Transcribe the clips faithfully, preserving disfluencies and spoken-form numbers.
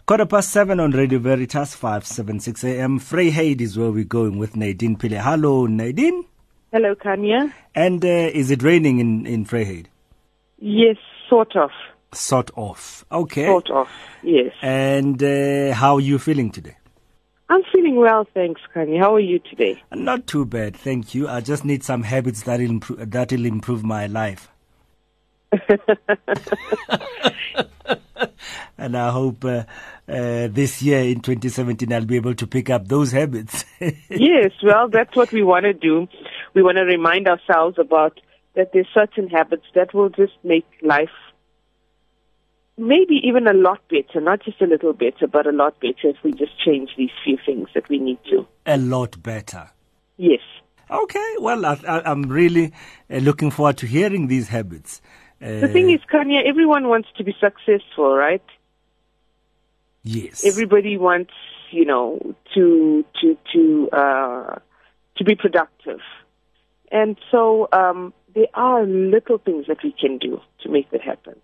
Quarter past seven on Radio Veritas, five seventy-six A M. Vryheid is where we're going with Nadine Pile. Hello, Nadine. Hello, Kanya. And uh, is it raining in, in Vryheid? Yes, sort of. Sort of. Okay. Sort of, yes. And uh, how are you feeling today? I'm feeling well, thanks, Kanya. How are you today? Not too bad, thank you. I just need some habits that will improve, that will improve my life. And I hope uh, uh, this year in twenty seventeen I'll be able to pick up those habits. Yes, well, that's what we want to do. We want to remind ourselves about that there's certain habits that will just make life maybe even a lot better, not just a little better, but a lot better if we just change these few things that we need to. A lot better. Yes. Okay, well, I, I, I'm really uh, looking forward to hearing these habits. Uh, the thing is, Kanya, everyone wants to be successful, right? Yes. Everybody wants, you know, to to to uh, to be productive, and so um, there are little things that we can do to make that happen.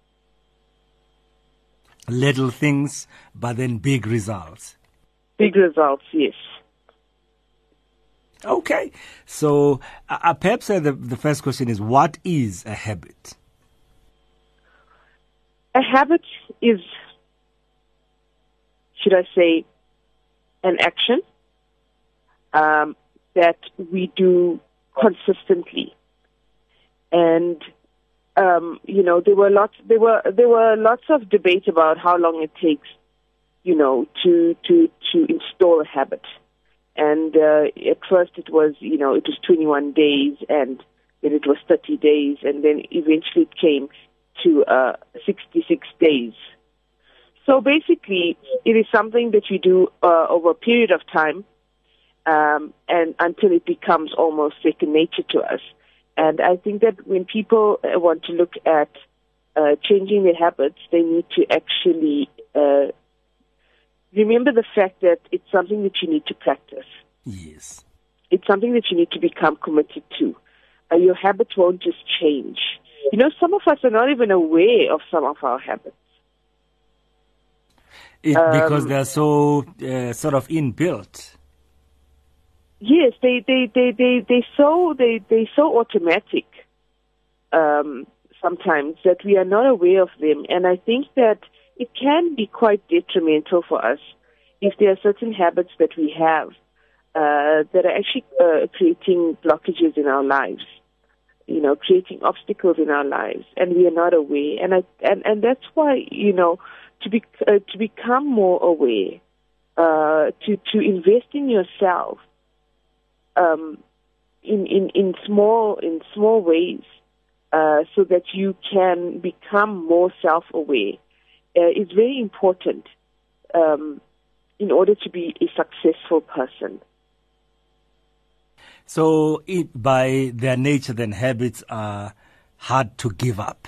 Little things, but then big results. Big results, yes. Okay, so uh, perhaps uh, the the first question is, what is a habit? A habit is, should I say, an action um, that we do consistently, and um, you know there were lots there were there were lots of debate about how long it takes, you know, to to to install a habit, and uh, at first it was you know it was twenty-one days, and then it was thirty days, and then eventually it came to uh, sixty-six days. So basically, it is something that you do uh, over a period of time, um, and until it becomes almost second nature to us. And I think that when people uh, want to look at uh, changing their habits, they need to actually uh, remember the fact that it's something that you need to practice. Yes. It's something that you need to become committed to. Uh, your habits won't just change. You know, some of us are not even aware of some of our habits. It, um, because they're so uh, sort of inbuilt. Yes, they they they they they so they they so automatic um, sometimes that we are not aware of them, and I think that it can be quite detrimental for us if there are certain habits that we have uh, that are actually uh, creating blockages in our lives. You know, creating obstacles in our lives, and we are not aware. And I and, and that's why you know to be uh, to become more aware, uh, to to invest in yourself, um, in in in small in small ways, uh, so that you can become more self-aware, uh, is very important um, in order to be a successful person. So, it, by their nature, then habits are hard to give up.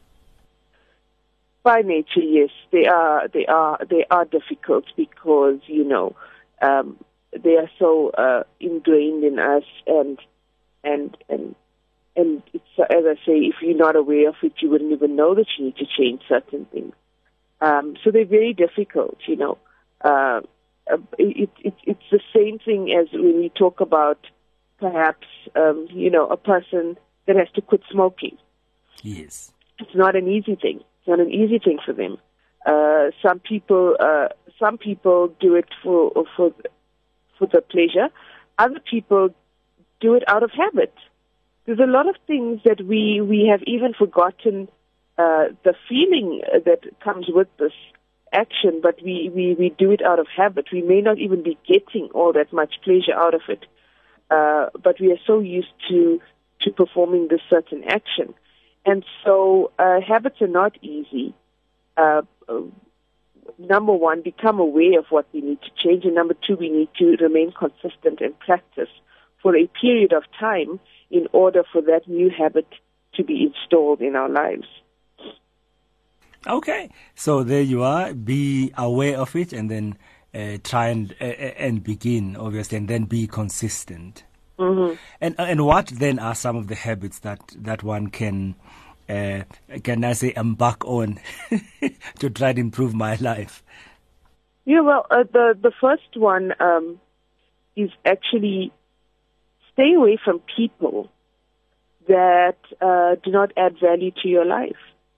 By nature, yes, they are. They are. They are difficult because you know um, they are so uh, ingrained in us, and and and and it's, as I say, if you're not aware of it, you wouldn't even know that you need to change certain things. Um, so they're very difficult. You know, uh, it, it, it's the same thing as when we talk about. Perhaps, um, you know, a person that has to quit smoking. Yes. It's not an easy thing. It's not an easy thing for them. Uh, some people, uh, some people do it for for for the pleasure. Other people do it out of habit. There's a lot of things that we we have even forgotten uh, the feeling that comes with this action, but we, we, we do it out of habit. We may not even be getting all that much pleasure out of it. Uh, but we are so used to, to performing this certain action. And so uh, habits are not easy. Uh, uh, number one, become aware of what we need to change. And number two, we need to remain consistent and practice for a period of time in order for that new habit to be installed in our lives. Okay. So there you are. Be aware of it and then Uh, try and uh, and begin, obviously, and then be consistent. Mm-hmm. And and what then are some of the habits that, that one can, uh, can I say, embark on to try to improve my life? Yeah, well, uh, the the first one um, is actually stay away from people that uh, do not add value to your life.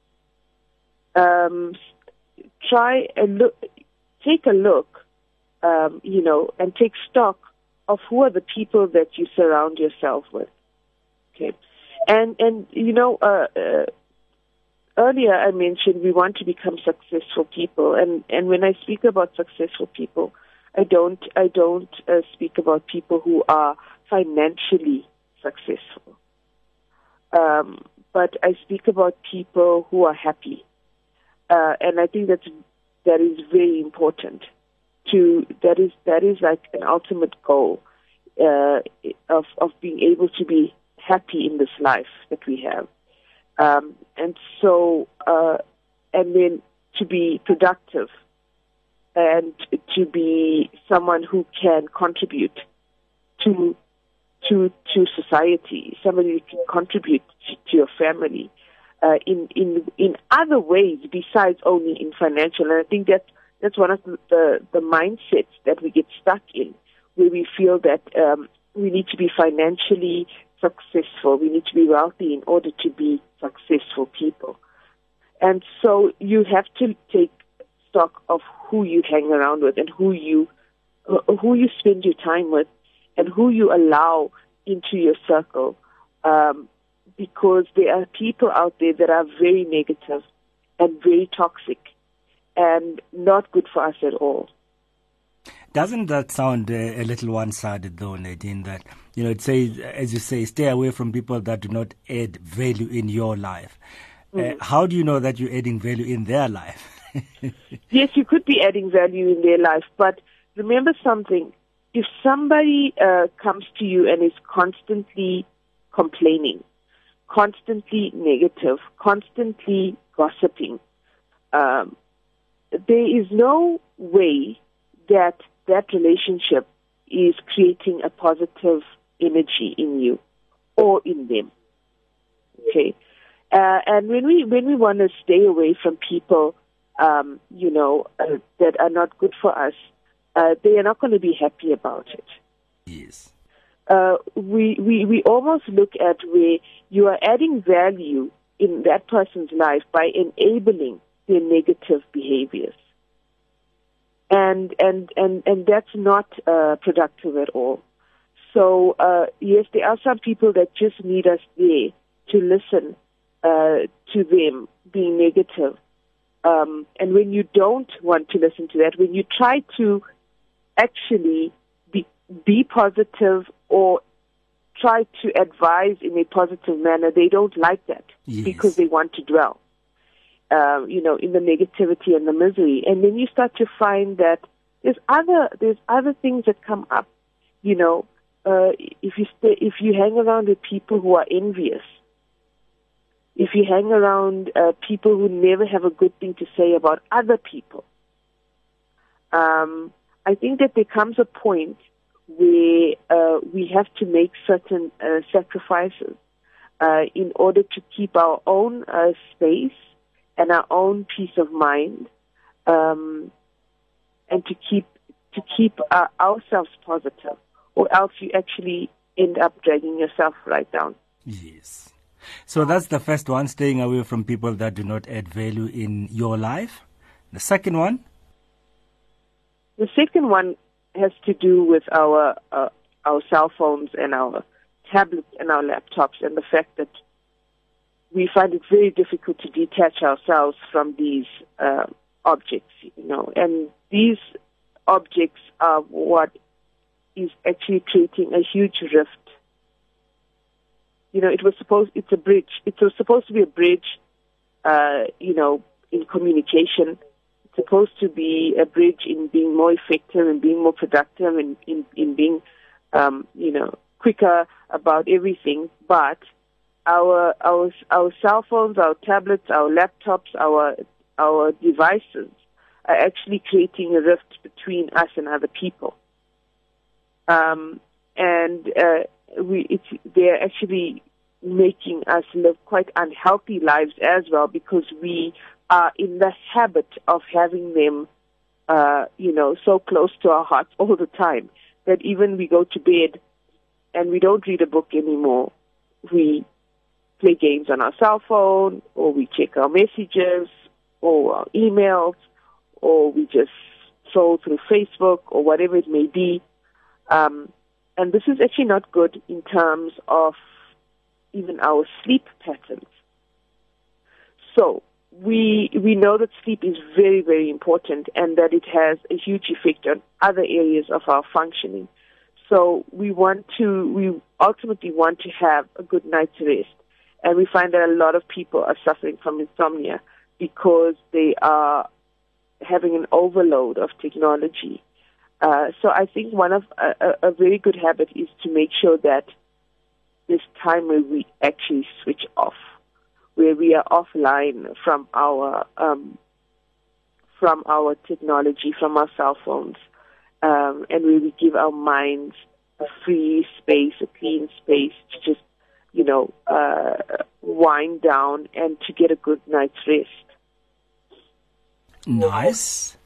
Um, try and look, take a look, um, you know, and take stock of who are the people that you surround yourself with. Okay, and and you know, uh, uh, earlier I mentioned we want to become successful people, and and when I speak about successful people, I don't I don't uh, speak about people who are financially successful, um, but I speak about people who are happy, uh, and I think that's that is very important. To that is that is like an ultimate goal uh, of of being able to be happy in this life that we have, um, and so uh, and then to be productive and to be someone who can contribute to to to society, somebody who can contribute to, to your family uh, in in in other ways besides only in financial. And I think that that's one of the the, the mindsets that we get stuck in, where we feel that um, we need to be financially successful, we need to be wealthy in order to be successful people. And so you have to take stock of who you hang around with and who you uh, who you spend your time with and who you allow into your circle, um, because there are people out there that are very negative and very toxic and not good for us at all. Doesn't that sound uh, a little one-sided, though, Nadine? That, you know, it says, as you say, stay away from people that do not add value in your life. Mm-hmm. Uh, how do you know that you're adding value in their life? Yes, you could be adding value in their life, but remember something. If somebody uh, comes to you and is constantly complaining, constantly negative, constantly gossiping, um, there is no way that that relationship is creating a positive energy in you or in them. Okay, uh, and when we when we want to stay away from people, um, you know, uh, that are not good for us, uh, they are not going to be happy about it. Yes. Uh, we we we almost look at where you are adding value in that person's life by enabling their negative behaviors. And and, and, and that's not uh, productive at all. So, uh, yes, there are some people that just need us there to listen uh, to them being negative. Um, and when you don't want to listen to that, when you try to actually be, be positive or try to advise in a positive manner, they don't like that. Yes. Because they want to dwell. Uh, you know, in the negativity and the misery, and then you start to find that there's other there's other things that come up. You know, uh, if you stay, if you hang around with people who are envious, if you hang around uh, people who never have a good thing to say about other people, um, I think that there comes a point where uh, we have to make certain uh, sacrifices uh, in order to keep our own uh, space and our own peace of mind, um, and to keep to keep uh, ourselves positive, or else you actually end up dragging yourself right down. Yes. So that's the first one, staying away from people that do not add value in your life. The second one? The second one has to do with our uh, our cell phones and our tablets and our laptops, and the fact that we find it very difficult to detach ourselves from these uh, objects, you know, and these objects are what is actually creating a huge rift. You know, it was supposed, it's a bridge. It was supposed to be a bridge, uh, you know, in communication. It's supposed to be a bridge in being more effective and being more productive and in, in being, um, you know, quicker about everything, but Our our our cell phones, our tablets, our laptops, our our devices are actually creating a rift between us and other people. Um, and uh, we it's, they're actually making us live quite unhealthy lives as well, because we are in the habit of having them uh, you know, so close to our hearts all the time that even we go to bed and we don't read a book anymore. We play games on our cell phone, or we check our messages or our emails, or we just scroll through Facebook or whatever it may be. Um, and this is actually not good in terms of even our sleep patterns. So we we know that sleep is very, very important and that it has a huge effect on other areas of our functioning. So we want to, we ultimately want to have a good night's rest. And we find that a lot of people are suffering from insomnia because they are having an overload of technology. Uh, so I think one of a, a very good habit is to make sure that there's time where we actually switch off, where we are offline from our um, from our technology, from our cell phones, um, and where we give our minds a free space, a clean space to just, you know, uh, wind down and to get a good night's rest. Nice.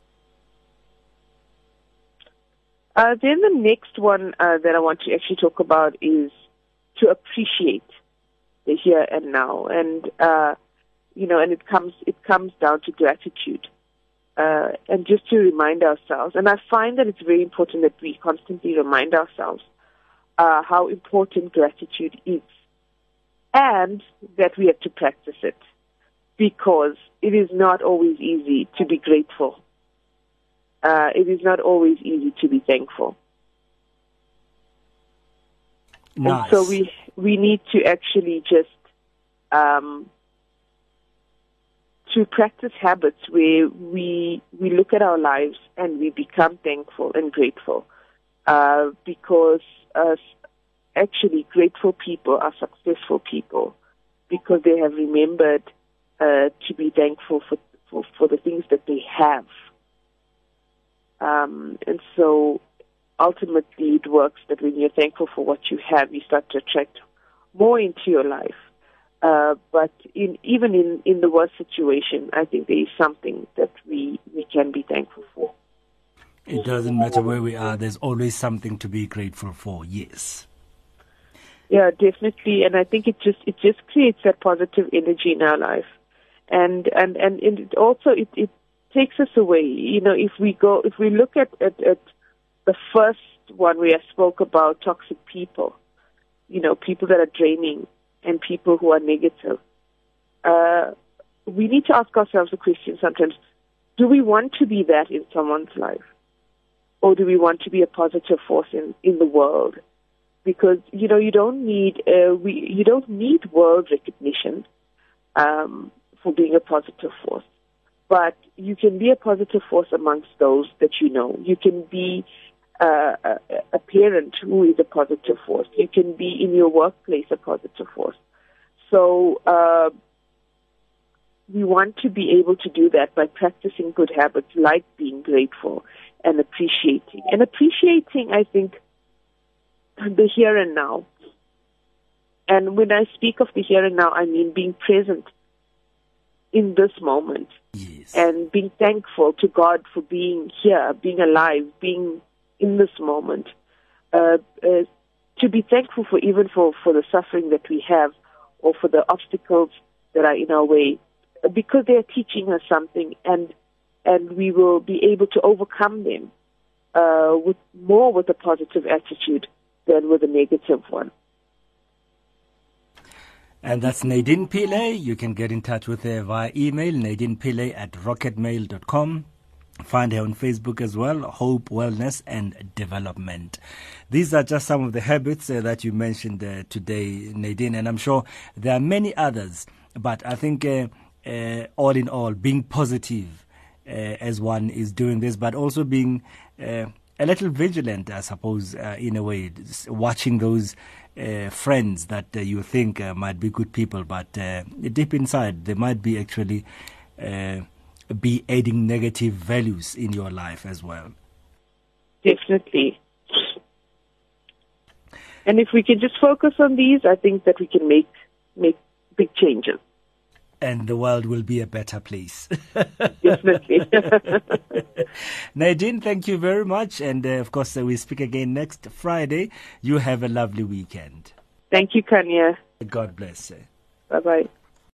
Uh, then the next one uh, that I want to actually talk about is to appreciate the here and now, and uh, you know, and it comes it comes down to gratitude, uh, and just to remind ourselves. And I find that it's very important that we constantly remind ourselves uh, how important gratitude is, and that we have to practice it, because it is not always easy to be grateful. Uh, it is not always easy to be thankful. Nice. And so we we need to actually just um, to practice habits where we we look at our lives and we become thankful and grateful, uh, because uh, actually grateful people are successful people because they have remembered uh, to be thankful for, for for the things that they have. Um, and so ultimately it works that when you're thankful for what you have, you start to attract more into your life. Uh, but in, even in, in the worst situation, I think there is something that we, we can be thankful for. It doesn't matter where we are, there's always something to be grateful for, yes. Yeah, definitely. And I think it just it just creates that positive energy in our life. And and, and it also it, it takes us away. You know, if we go if we look at, at, at the first one where I spoke about toxic people, you know, people that are draining and people who are negative, uh, we need to ask ourselves the question sometimes, do we want to be that in someone's life? Or do we want to be a positive force in, in the world? Because, you know, you don't need, uh, we, you don't need world recognition um, for being a positive force. But you can be a positive force amongst those that you know. You can be uh, a, a parent who is a positive force. You can be in your workplace a positive force. So uh, we want to be able to do that by practicing good habits like being grateful and appreciating. And appreciating, I think, the here and now. And when I speak of the here and now, I mean being present in this moment. Yes. And being thankful to God for being here, being alive, being in this moment. Uh, uh, to be thankful for even for, for the suffering that we have or for the obstacles that are in our way, because they are teaching us something, and and we will be able to overcome them uh, with more with a positive attitude than with a negative one. And that's Nadine Pillay. You can get in touch with her via email, nadine pillay at rocketmail dot com. Find her on Facebook as well, Hope, Wellness and Development. These are just some of the habits uh, that you mentioned uh, today, Nadine, and I'm sure there are many others. But I think uh, uh, all in all, being positive uh, as one is doing this, but also being uh, a little vigilant, I suppose, uh, in a way, watching those uh, friends that uh, you think uh, might be good people, but uh, deep inside, they might be actually uh, be adding negative values in your life as well. Definitely. And if we can just focus on these, I think that we can make make big changes. And the world will be a better place. Definitely. Nadine, thank you very much. And uh, of course, uh, we speak again next Friday. You have a lovely weekend. Thank you, Kanya. God bless you. Bye-bye.